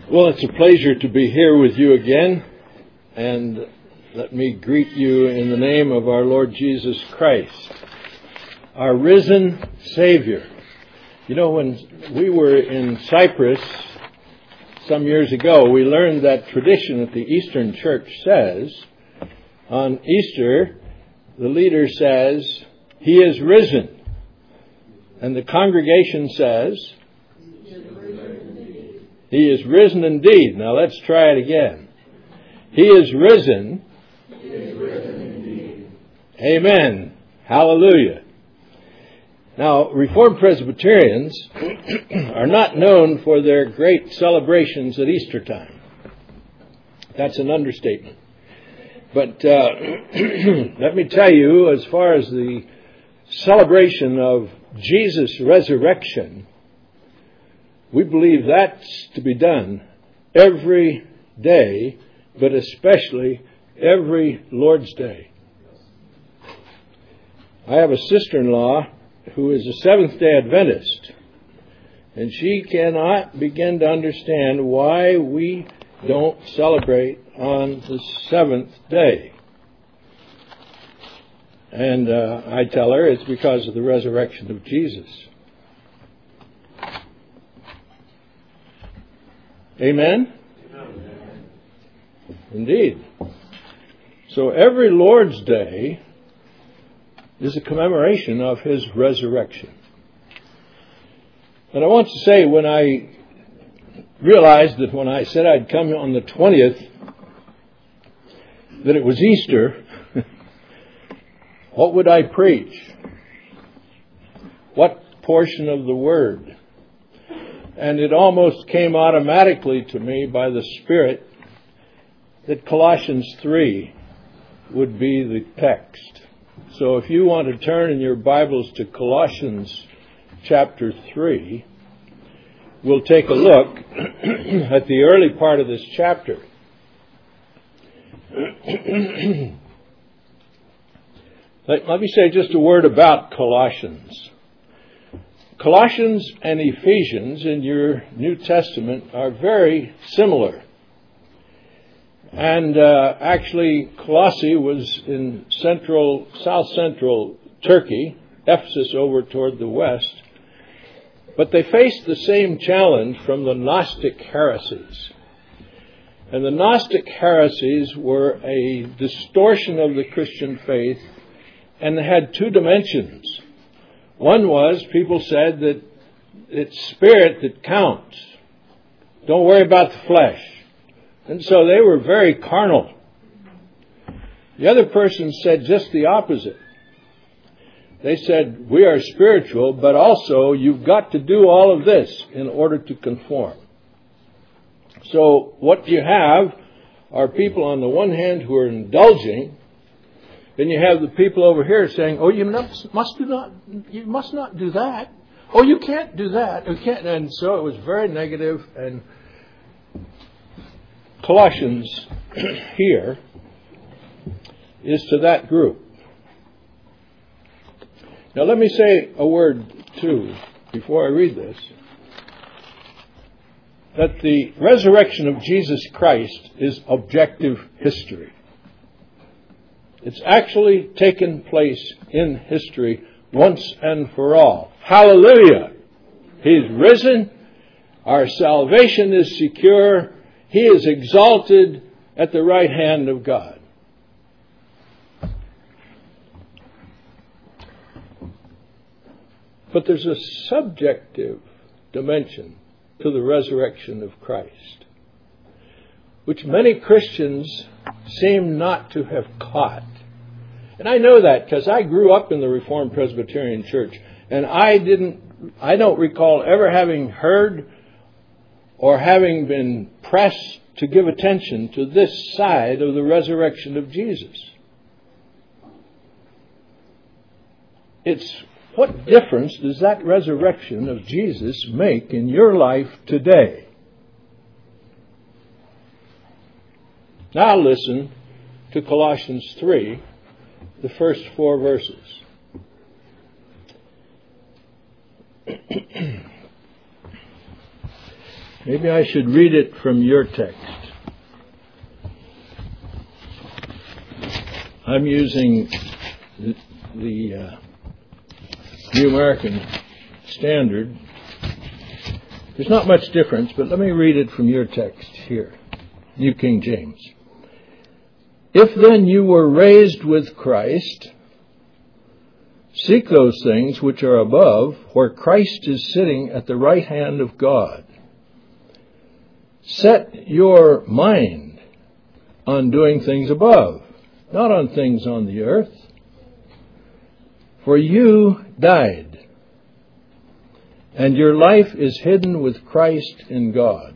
Well, it's a pleasure to be here with you again, and let me greet you in the name of our Lord Jesus Christ, our risen Savior. You know, when we were in Cyprus some years ago, we learned that tradition that the Eastern Church says, on Easter, the leader says, "He is risen," and the congregation says, "He is risen indeed." Now let's try it again. He is risen. He is risen indeed. Amen. Hallelujah. Now, Reformed Presbyterians are not known for their great celebrations at Easter time. That's an understatement. But let me tell you, as far as the celebration of Jesus' resurrection, we believe that's to be done every day, but especially every Lord's Day. I have a sister-in-law who is a Seventh-day Adventist, and she cannot begin to understand why we don't celebrate on the seventh day. And I tell her it's because of the resurrection of Jesus. Amen? Amen. Indeed. So every Lord's Day is a commemoration of His resurrection. And I want to say, when I realized that when I said I'd come on the 20th, that it was Easter, what would I preach? What portion of the Word? And it almost came automatically to me by the Spirit that Colossians 3 would be the text. So if you want to turn in your Bibles to Colossians chapter 3, we'll take a look at the early part of this chapter. Let me say just a word about Colossians. Colossians and Ephesians in your New Testament are very similar. And actually, Colossae was in south central Turkey, Ephesus over toward the west. But they faced the same challenge from the Gnostic heresies. And the Gnostic heresies were a distortion of the Christian faith, and they had two dimensions. One was, people said that it's spirit that counts. Don't worry about the flesh. And so they were very carnal. The other person said just the opposite. They said, we are spiritual, but also you've got to do all of this in order to conform. So what you have are people on the one hand who are indulging. Then you have the people over here saying, "Oh, you must not do that. Oh, you can't do that. You can't." And so it was very negative. And Colossians here is to that group. Now let me say a word too before I read this. That the resurrection of Jesus Christ is objective history. It's actually taken place in history once and for all. Hallelujah! He's risen. Our salvation is secure. He is exalted at the right hand of God. But there's a subjective dimension to the resurrection of Christ, which many Christians seem not to have caught. And I know that because I grew up in the Reformed Presbyterian Church, and I don't recall ever having heard or having been pressed to give attention to this side of the resurrection of Jesus. It's what difference does that resurrection of Jesus make in your life today? Now listen to Colossians 3, the first 4 verses. Maybe I should read it from your text. I'm using the New American Standard. There's not much difference, but let me read it from your text here, New King James. If then you were raised with Christ, seek those things which are above, where Christ is sitting at the right hand of God. Set your mind on doing things above, not on things on the earth. For you died, and your life is hidden with Christ in God.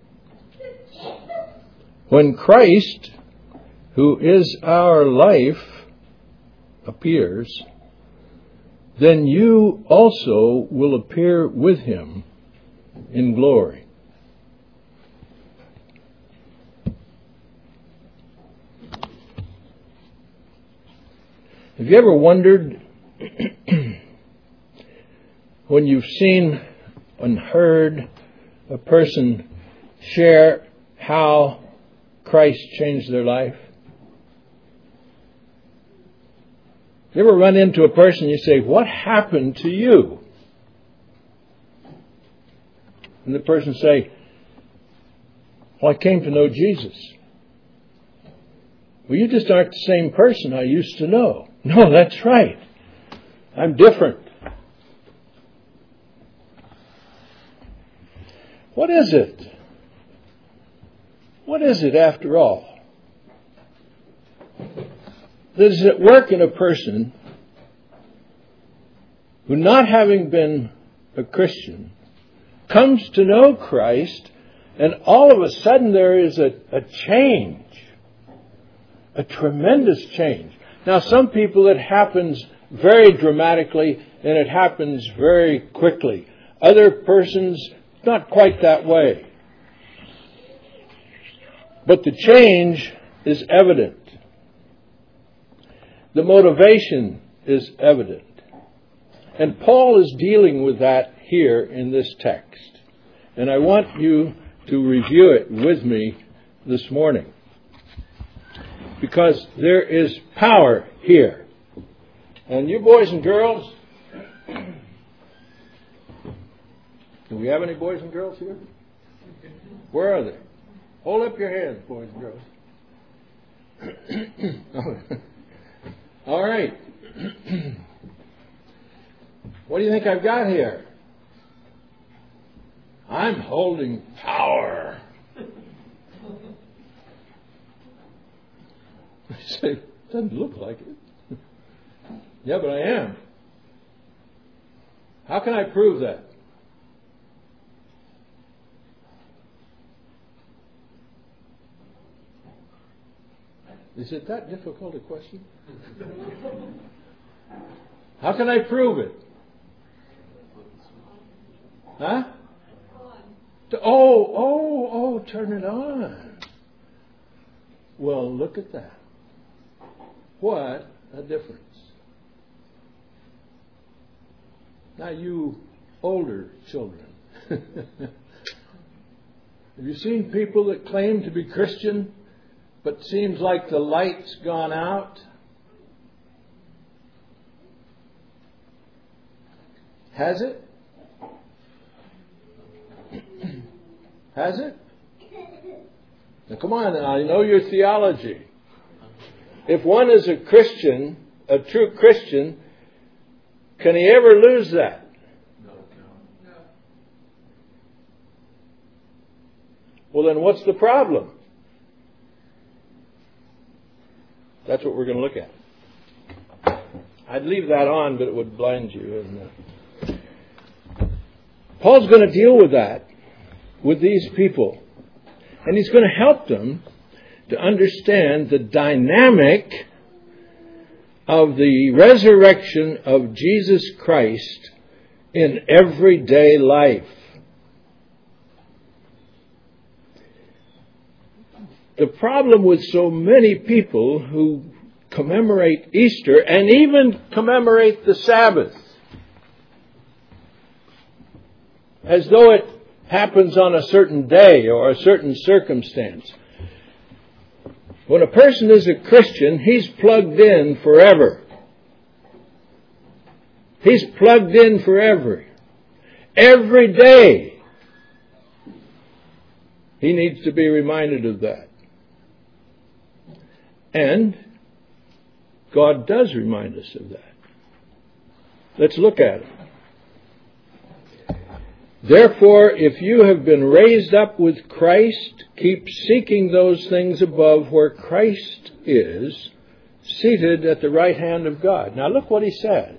When Christ, who is our life, appears, then you also will appear with him in glory. Have you ever wondered when you've seen and heard a person share how Christ changed their life? You ever run into a person, you say, what happened to you? And the person say, well, I came to know Jesus. Well, you just aren't the same person I used to know. No, that's right. I'm different. What is it? What is it after all that is at work in a person who, not having been a Christian, comes to know Christ, and all of a sudden there is a change, a tremendous change. Now, some people it happens very dramatically and it happens very quickly. Other persons, not quite that way. But the change is evident. The motivation is evident. And Paul is dealing with that here in this text. And I want you to review it with me this morning. Because there is power here. And you boys and girls, do we have any boys and girls here? Where are they? Hold up your hands, boys and girls. All right. What do you think I've got here? I'm holding power. You say, doesn't look like it. Yeah, but I am. How can I prove that? Is it that difficult a question? How can I prove it? Huh? Oh, turn it on. Well, look at that. What a difference. Now, you older children, have you seen people that claim to be Christian, but seems like the light's gone out? Has it? Has it? Now, come on, I know your theology. If one is a Christian, a true Christian, can he ever lose that? No. Well, then what's the problem? That's what we're going to look at. I'd leave that on, but it would blind you. And Paul's going to deal with that, with these people. And he's going to help them to understand the dynamic of the resurrection of Jesus Christ in everyday life. The problem with so many people who commemorate Easter and even commemorate the Sabbath as though it happens on a certain day or a certain circumstance. When a person is a Christian, he's plugged in forever. He's plugged in forever. Every day, he needs to be reminded of that. And God does remind us of that. Let's look at it. Therefore, if you have been raised up with Christ, keep seeking those things above where Christ is, seated at the right hand of God. Now look what he says.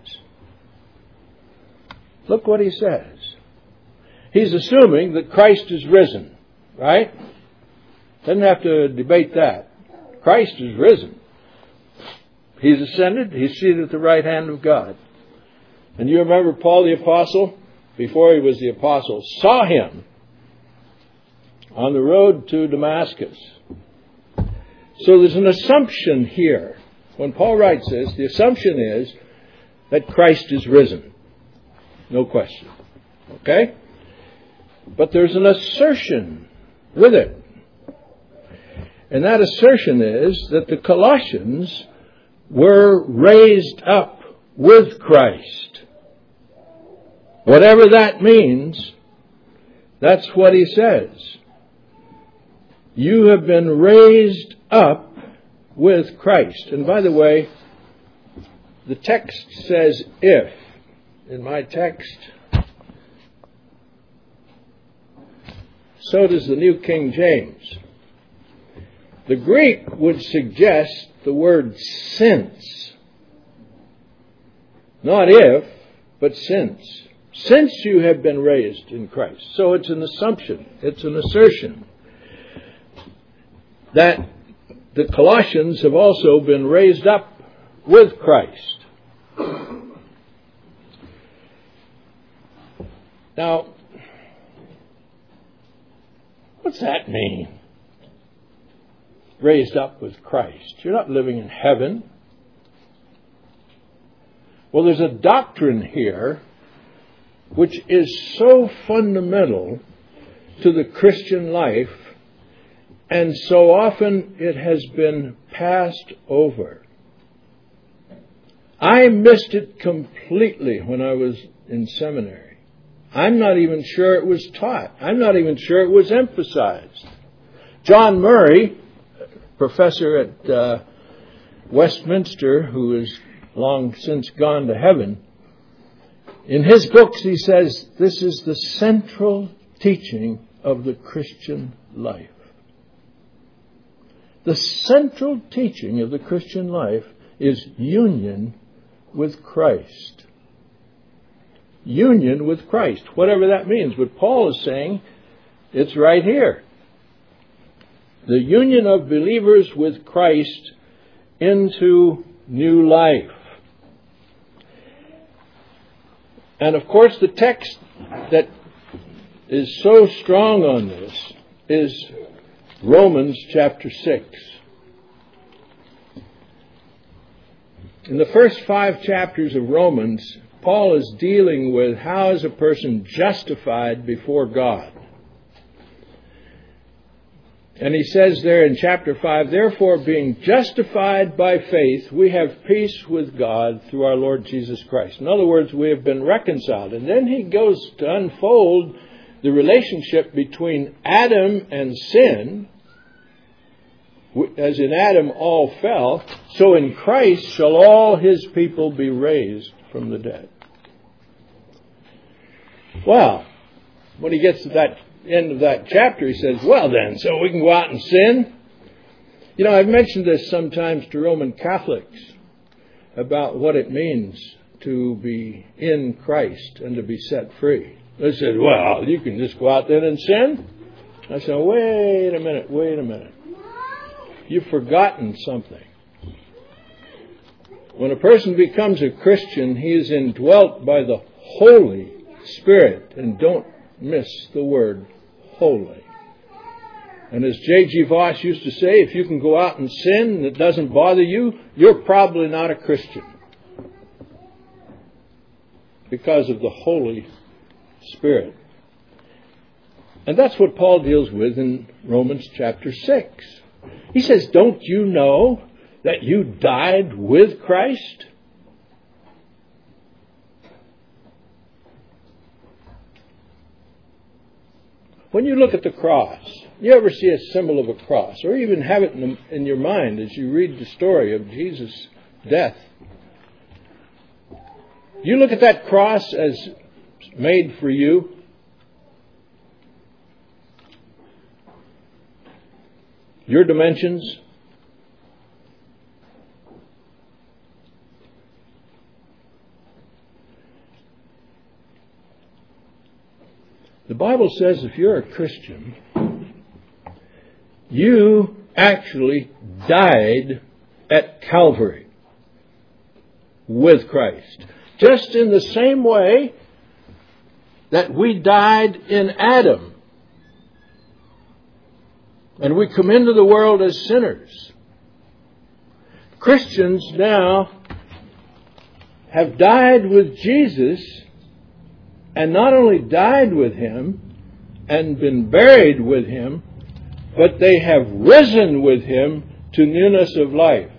Look what he says. He's assuming that Christ is risen, right? Doesn't have to debate that. Christ is risen. He's ascended. He's seated at the right hand of God. And you remember Paul the Apostle, before he was the Apostle, saw him on the road to Damascus. So there's an assumption here. When Paul writes this, the assumption is that Christ is risen. No question. Okay? But there's an assertion with it. And that assertion is that the Colossians were raised up with Christ. Whatever that means, that's what he says. You have been raised up with Christ. And by the way, the text says if. In my text, so does the New King James. The Greek would suggest the word since. Not if, but since. Since you have been raised in Christ. So it's an assumption. It's an assertion that the Colossians have also been raised up with Christ. Now, what's that mean? Raised up with Christ. You're not living in heaven. Well, there's a doctrine here which is so fundamental to the Christian life, and so often it has been passed over. I missed it completely when I was in seminary. I'm not even sure it was taught. I'm not even sure it was emphasized. John Murray, professor at Westminster, who is long since gone to heaven, in his books he says this is the central teaching of the Christian life. The central teaching of the Christian life is union with Christ. Union with Christ, whatever that means. But Paul is saying it's right here. The union of believers with Christ into new life. And of course the text that is so strong on this is Romans chapter 6. In the first 5 chapters of Romans, Paul is dealing with how is a person justified before God. And he says there in chapter 5, therefore being justified by faith, we have peace with God through our Lord Jesus Christ. In other words, we have been reconciled. And then he goes to unfold the relationship between Adam and sin. As in Adam all fell, so in Christ shall all his people be raised from the dead. Well, when he gets to that end of that chapter, he says, well then, so we can go out and sin? You know, I've mentioned this sometimes to Roman Catholics about what it means to be in Christ and to be set free. They said, well, you can just go out then and sin? I said, wait a minute. You've forgotten something. When a person becomes a Christian, he is indwelt by the Holy Spirit. And don't miss the word holy. And as J.G. Voss used to say, if you can go out and sin and it doesn't bother you, you're probably not a Christian. Because of the Holy Spirit. And that's what Paul deals with in Romans chapter 6. He says, don't you know that you died with Christ? When you look at the cross, you ever see a symbol of a cross, or even have it in your mind as you read the story of Jesus' death? You look at that cross as made for you. Your dimensions. The Bible says if you're a Christian, you actually died at Calvary with Christ. Just in the same way that we died in Adam. And we come into the world as sinners. Christians now have died with Jesus, and not only died with Him and been buried with Him, but they have risen with Him to newness of life.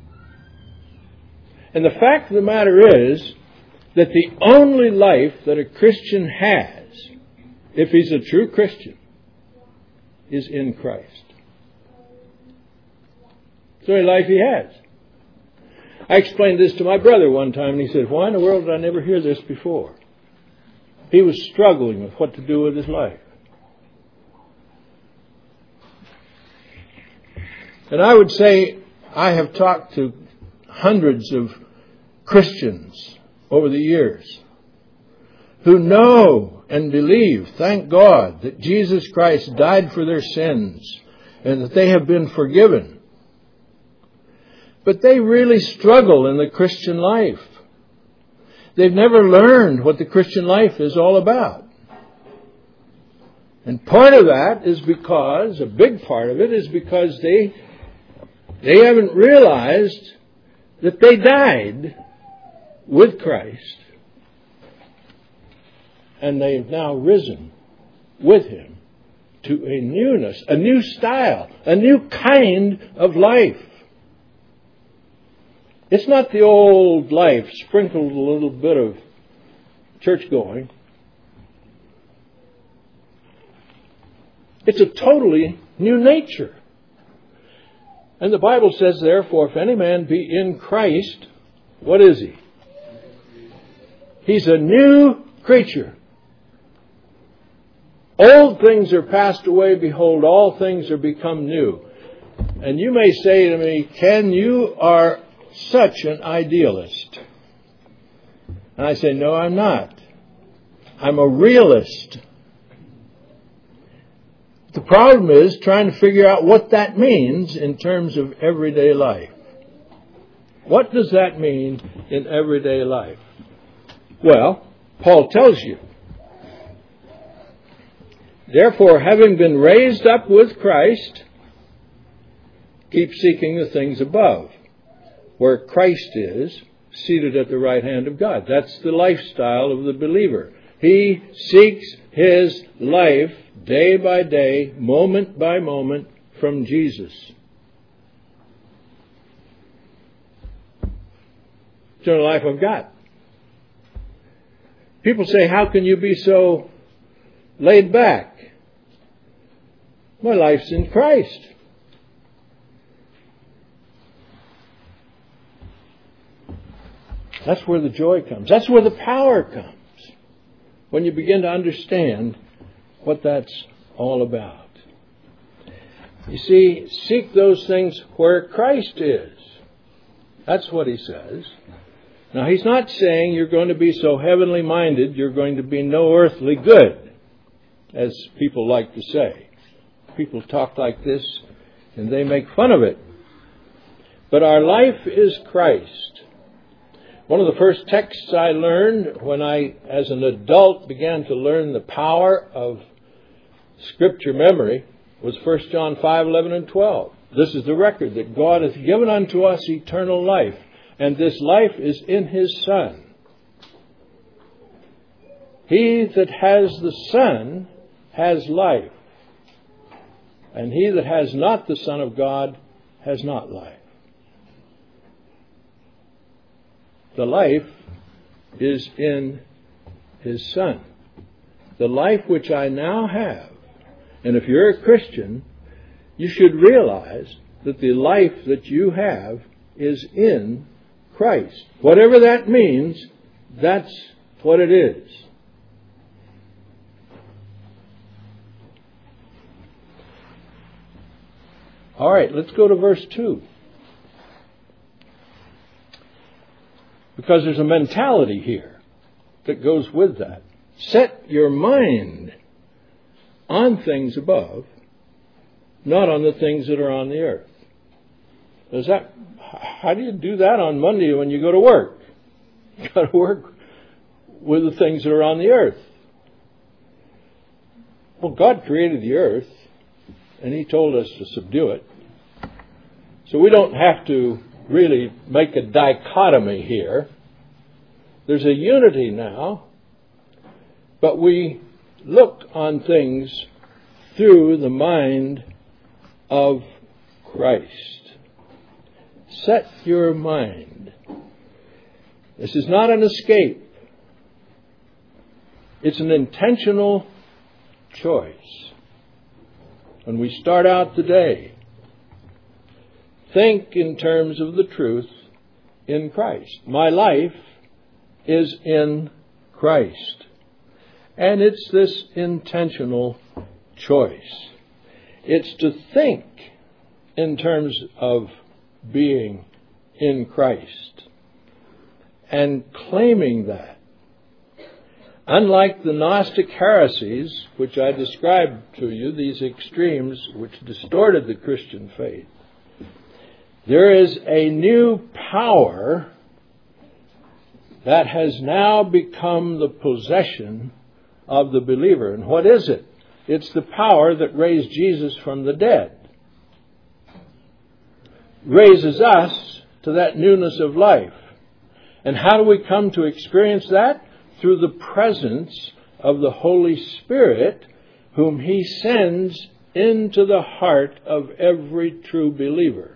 And the fact of the matter is that the only life that a Christian has, if he's a true Christian, is in Christ. It's the only life he has. I explained this to my brother one time, and he said, why in the world did I never hear this before? He was struggling with what to do with his life. And I would say I have talked to hundreds of Christians over the years who know and believe, thank God, that Jesus Christ died for their sins and that they have been forgiven. But they really struggle in the Christian life. They've never learned what the Christian life is all about. And part of that is because, a big part of it is because they haven't realized that they died with Christ. And they've now risen with Him to a newness, a new style, a new kind of life. It's not the old life sprinkled a little bit of church going. It's a totally new nature. And the Bible says, therefore, if any man be in Christ, what is he? He's a new creature. Old things are passed away, behold, all things are become new. And you may say to me, Ken, you are such an idealist. And I say, no, I'm not. I'm a realist. The problem is trying to figure out what that means in terms of everyday life. What does that mean in everyday life? Well, Paul tells you. Therefore, having been raised up with Christ, keep seeking the things above, where Christ is, seated at the right hand of God. That's the lifestyle of the believer. He seeks his life day by day, moment by moment, from Jesus. It's the only life I've got. People say, how can you be so laid back? My life's in Christ. That's where the joy comes. That's where the power comes. When you begin to understand what that's all about. You see, seek those things where Christ is. That's what he says. Now, he's not saying you're going to be so heavenly minded, you're going to be no earthly good, as people like to say. People talk like this, and they make fun of it. But our life is Christ. One of the first texts I learned when I, as an adult, began to learn the power of Scripture memory was 1 John 5, 11, and 12. This is the record that God hath given unto us eternal life, and this life is in His Son. He that has the Son has life, and he that has not the Son of God has not life. The life is in his Son. The life which I now have. And if you're a Christian, you should realize that the life that you have is in Christ. Whatever that means, that's what it is. All right, let's go to verse 2. Because there's a mentality here that goes with that. Set your mind on things above, not on the things that are on the earth. How do you do that on Monday when you go to work? You've got to work with the things that are on the earth. Well, God created the earth, and He told us to subdue it. So we don't have to really make a dichotomy here. There's a unity now, but we look on things through the mind of Christ. Set your mind. This is not an escape. It's an intentional choice. When we start out today, think in terms of the truth in Christ. My life is in Christ. And it's this intentional choice. It's to think in terms of being in Christ and claiming that. Unlike the Gnostic heresies, which I described to you, these extremes which distorted the Christian faith, there is a new power that has now become the possession of the believer. And what is it? It's the power that raised Jesus from the dead. Raises us to that newness of life. And how do we come to experience that? Through the presence of the Holy Spirit, whom He sends into the heart of every true believer.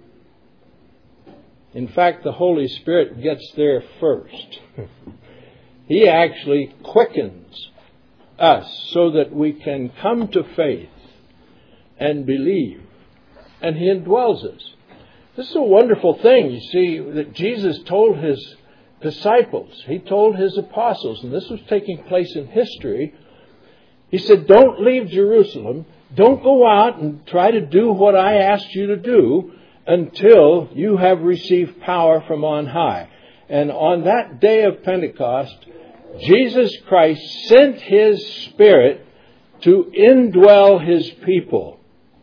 In fact, the Holy Spirit gets there first. He actually quickens us so that we can come to faith and believe. And He indwells us. This is a wonderful thing, you see, that Jesus told His disciples. He told His apostles, and this was taking place in history. He said, don't leave Jerusalem. Don't go out and try to do what I asked you to do until you have received power from on high. And on that day of Pentecost, Jesus Christ sent His Spirit to indwell His people.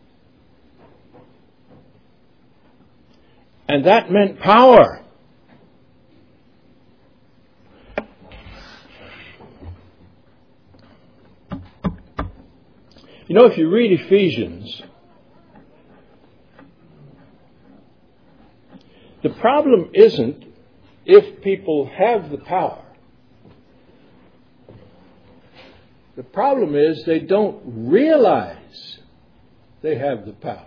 And that meant power. You know, if you read Ephesians, the problem isn't if people have the power. The problem is they don't realize they have the power.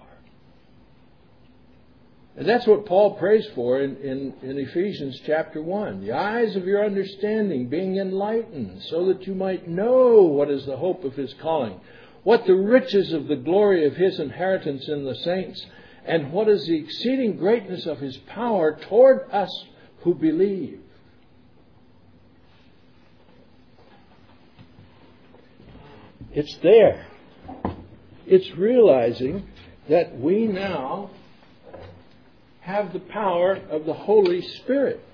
And that's what Paul prays for in Ephesians chapter 1. The eyes of your understanding being enlightened, so that you might know what is the hope of His calling, what the riches of the glory of His inheritance in the saints, and what is the exceeding greatness of His power toward us who believe. It's there. It's realizing that we now have the power of the Holy Spirit.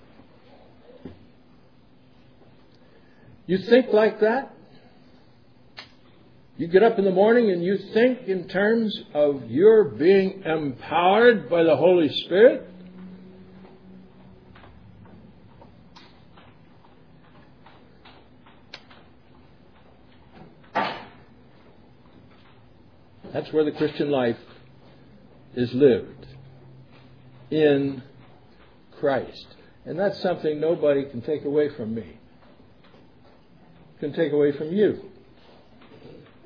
You think like that? You get up in the morning and you think in terms of your being empowered by the Holy Spirit? That's where the Christian life is lived. In Christ. And that's something nobody can take away from me. Can take away from you.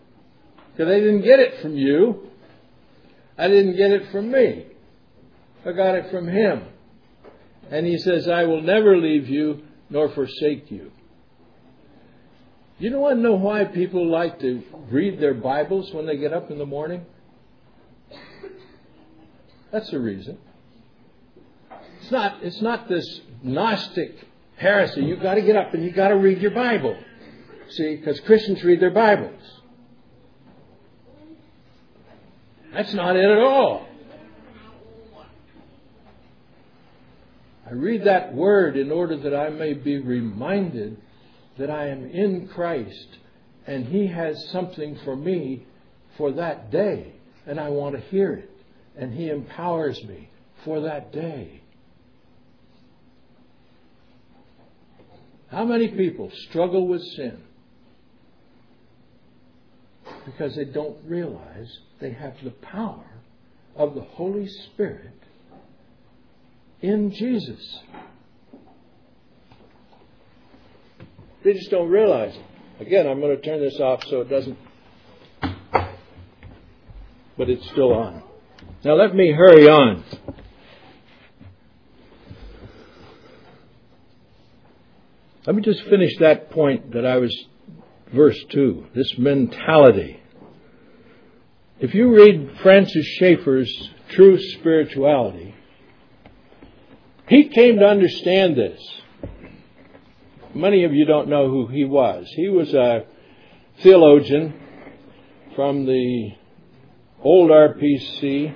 Because I didn't get it from you. I didn't get it from me. I got it from Him. And He says, I will never leave you nor forsake you. You don't want to know why people like to read their Bibles when they get up in the morning? That's the reason. It's not this Gnostic heresy. You've got to get up and you've got to read your Bible. See, because Christians read their Bibles. That's not it at all. I read that Word in order that I may be reminded that I am in Christ and He has something for me for that day. And I want to hear it. And He empowers me for that day. How many people struggle with sin because they don't realize they have the power of the Holy Spirit in Jesus? They just don't realize it. Again, I'm going to turn this off so it doesn't... But it's still on. Now let me hurry on. Let me just finish that point that I was... Verse 2. This mentality. If you read Francis Schaeffer's True Spirituality, he came to understand this. Many of you don't know who he was. He was a theologian from the old RPC,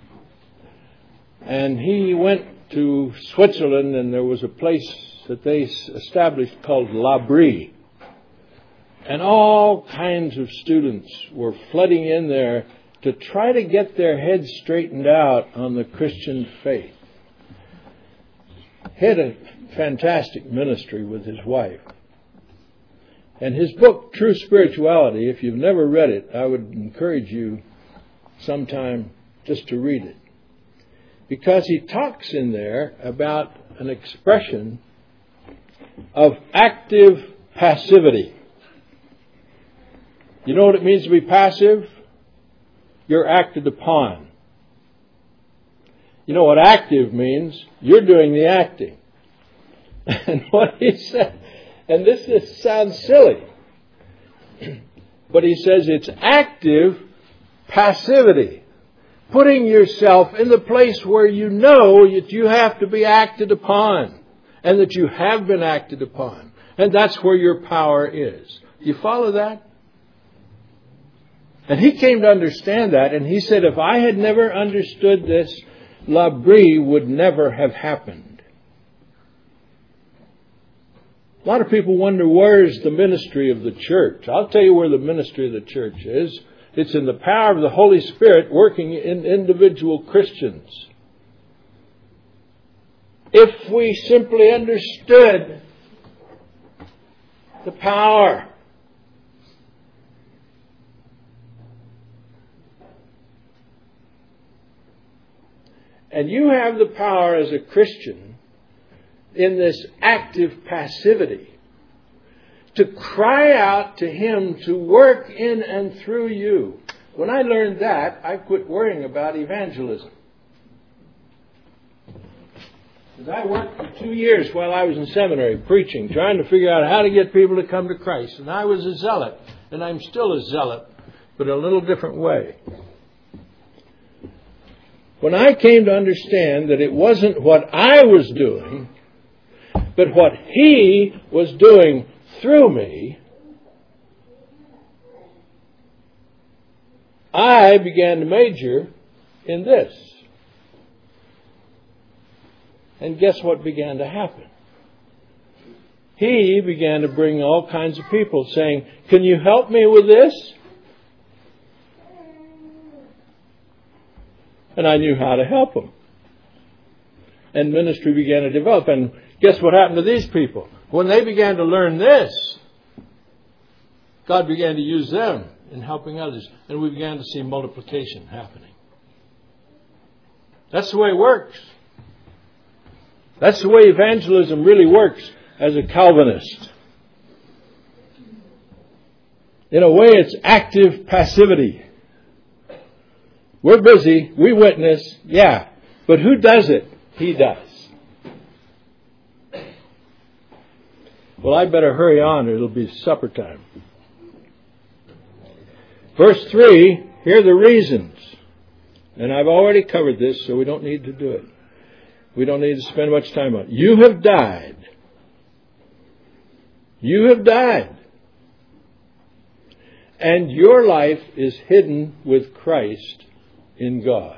and he went to Switzerland, and there was a place that they established called L'Abri. And all kinds of students were flooding in there to try to get their heads straightened out on the Christian faith. He had a fantastic ministry with his wife. And his book, True Spirituality, if you've never read it, I would encourage you sometime just to read it. Because he talks in there about an expression of active passivity. You know what it means to be passive? You're acted upon. You know what active means? You're doing the acting. And what he said, and this sounds silly, but he says it's active passivity. Putting yourself in the place where you know that you have to be acted upon and that you have been acted upon. And that's where your power is. Do you follow that? And he came to understand that, and he said, if I had never understood this, L'Abri would never have happened. A lot of people wonder, where's the ministry of the church? I'll tell you where the ministry of the church is. It's in the power of the Holy Spirit working in individual Christians. If we simply understood the power. And you have the power as a Christian in this active passivity to cry out to Him to work in and through you. When I learned that, I quit worrying about evangelism. Because I worked for 2 years while I was in seminary preaching, trying to figure out how to get people to come to Christ. And I was a zealot, and I'm still a zealot, but in a little different way. When I came to understand that it wasn't what I was doing, but what He was doing through me, I began to major in this. And guess what began to happen? He began to bring all kinds of people saying, can you help me with this? And I knew how to help them. And ministry began to develop. And guess what happened to these people? When they began to learn this, God began to use them in helping others. And we began to see multiplication happening. That's the way it works. That's the way evangelism really works as a Calvinist. In a way, it's active passivity. We're busy, we witness, yeah. But who does it? He does. Well, I better hurry on, or it'll be supper time. Verse 3, here are the reasons. And I've already covered this, so we don't need to do it. We don't need to spend much time on it. You have died. You have died. And your life is hidden with Christ in God.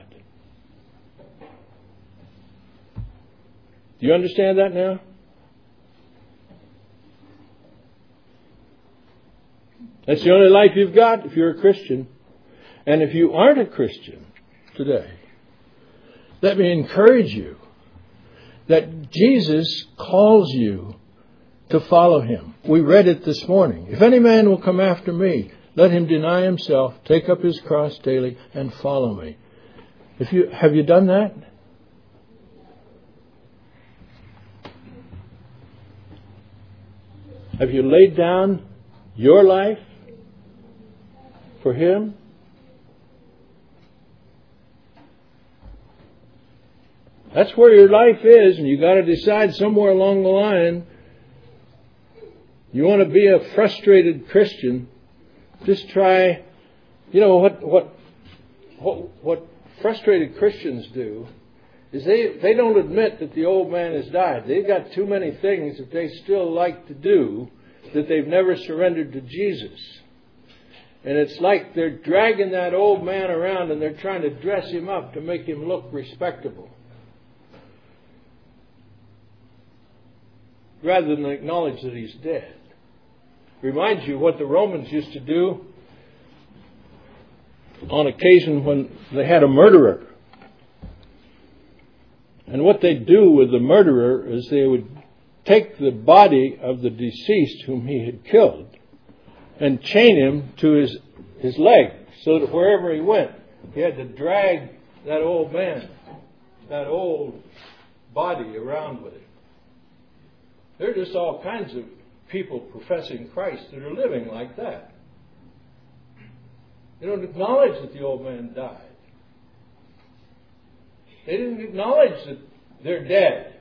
Do you understand that now? That's the only life you've got if you're a Christian. And if you aren't a Christian today, let me encourage you that Jesus calls you to follow Him. We read it this morning. If any man will come after me, let him deny himself, take up his cross daily, and follow me. Have you done that? Have you laid down your life for Him? That's where your life is, and you got to decide somewhere along the line. You want to be a frustrated Christian, just try. You know what frustrated Christians do is they don't admit that the old man has died. They've got too many things that they still like to do that they've never surrendered to Jesus. And it's like they're dragging that old man around and they're trying to dress him up to make him look respectable, rather than acknowledge that he's dead. Reminds you what the Romans used to do on occasion when they had a murderer. And what they'd do with the murderer is they would take the body of the deceased whom he had killed and chain him to his leg, so that wherever he went, he had to drag that old man, that old body around with him. There are just all kinds of people professing Christ that are living like that. They don't acknowledge that the old man died. They didn't acknowledge that they're dead.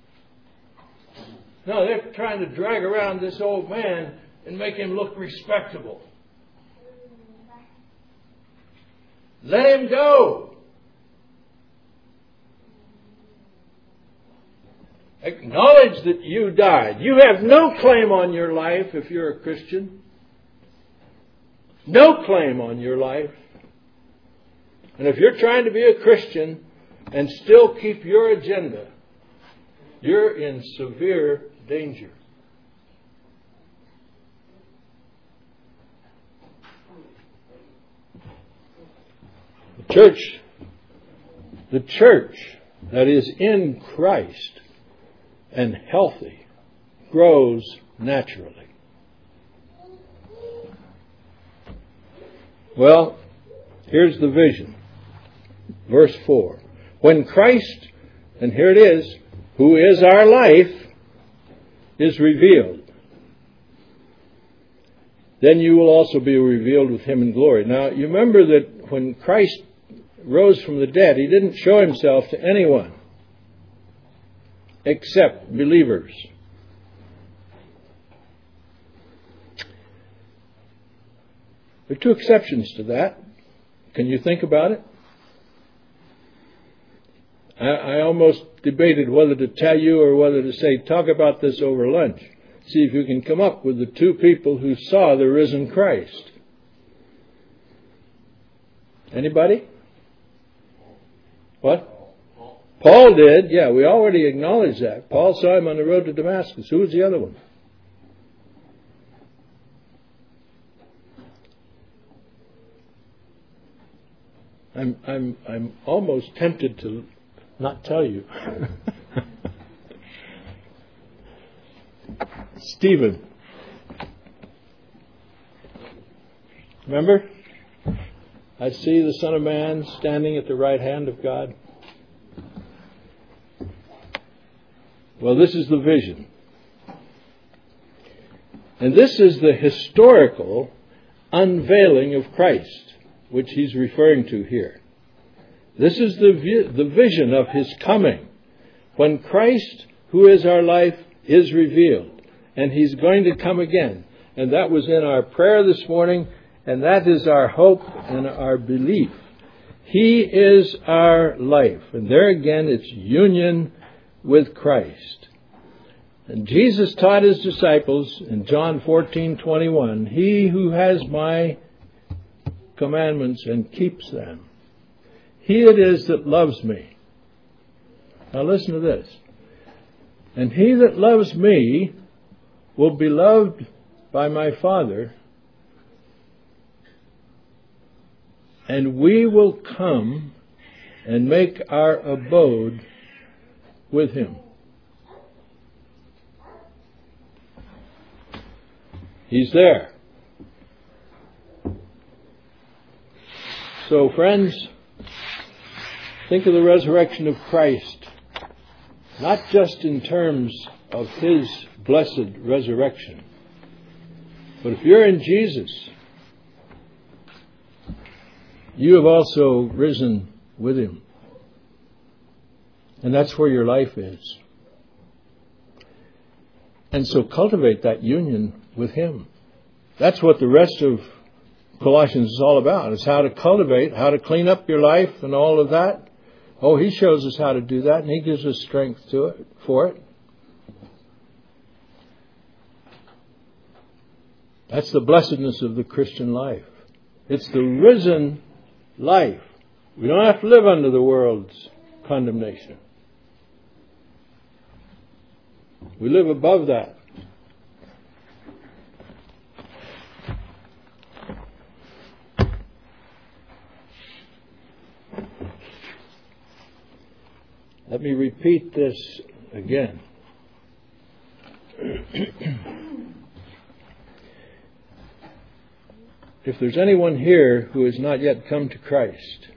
No, they're trying to drag around this old man and make him look respectable. Let him go. Acknowledge that you died. You have no claim on your life if you're a Christian. No claim on your life. And if you're trying to be a Christian and still keep your agenda, you're in severe danger. The church that is in Christ and healthy grows naturally. Well, here's the vision. Verse 4. When Christ, and here it is, who is our life, is revealed, then you will also be revealed with Him in glory. Now, you remember that when Christ rose from the dead, He didn't show Himself to anyone except believers. There are two exceptions to that. Can you think about it? I almost debated whether to tell you or whether to say, talk about this over lunch. See if you can come up with the two people who saw the risen Christ. Anybody? What? Paul did. Yeah, we already acknowledged that. Paul saw Him on the road to Damascus. Who was the other one? I'm almost tempted to not tell you. Stephen. Remember? I see the Son of Man standing at the right hand of God. Well, this is the vision. And this is the historical, unveiling of Christ, which he's referring to here. This is the vision of his coming, when Christ, who is our life, is revealed, and he's going to come again. And that was in our prayer this morning, and that is our hope and our belief. He is our life. And there again, it's union with Christ. And Jesus taught his disciples in John 14:21, he who has my commandments and keeps them, he it is that loves me. Now listen to this. And he that loves me will be loved by my Father, and we will come and make our abode with him. He's there. So, friends, think of the resurrection of Christ, not just in terms of his blessed resurrection, but if you're in Jesus, you have also risen with him. And that's where your life is. And so cultivate that union with him. That's what the rest of Colossians is all about. It's how to cultivate, how to clean up your life and all of that. Oh, he shows us how to do that, and he gives us strength for it. That's the blessedness of the Christian life. It's the risen life. We don't have to live under the world's condemnation. We live above that. Let me repeat this again. If there's anyone here who has not yet come to Christ,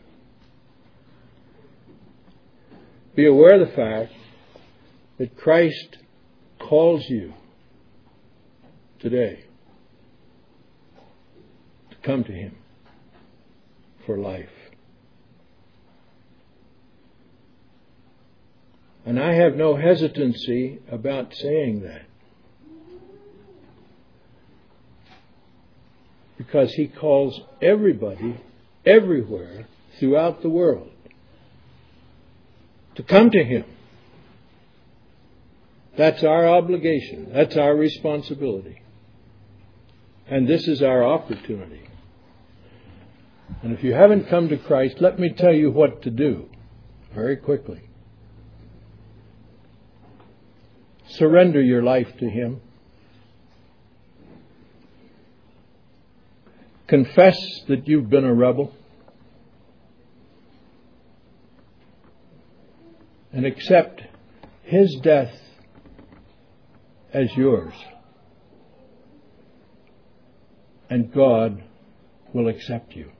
be aware of the fact that Christ calls you today to come to him for life. And I have no hesitancy about saying that, because he calls everybody, everywhere, throughout the world, to come to him. That's our obligation. That's our responsibility. And this is our opportunity. And if you haven't come to Christ, let me tell you what to do very quickly. Surrender your life to him. Confess that you've been a rebel. And accept his death as yours. And God will accept you.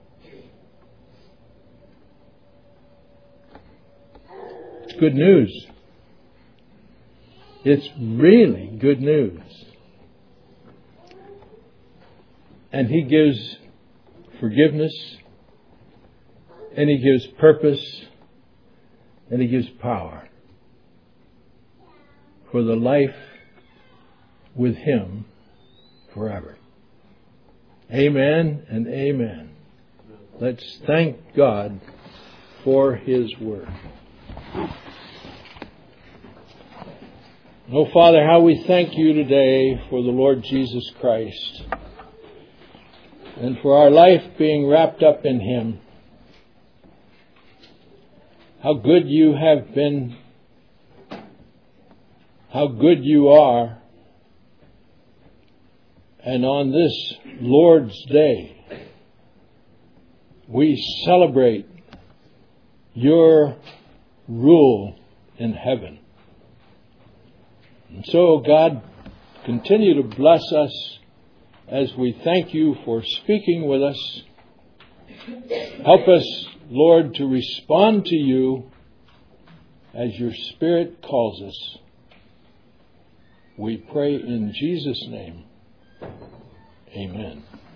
It's good news. It's really good news. And he gives forgiveness, and he gives purpose, and he gives power for the life with him forever. Amen and amen. Let's thank God for his word. Oh, Father, how we thank you today for the Lord Jesus Christ and for our life being wrapped up in him. How good you have been, how good you are. And on this Lord's Day, we celebrate your rule in heaven. And so, God, continue to bless us as we thank you for speaking with us. Help us, Lord, to respond to you as your Spirit calls us. We pray in Jesus' name. Amen.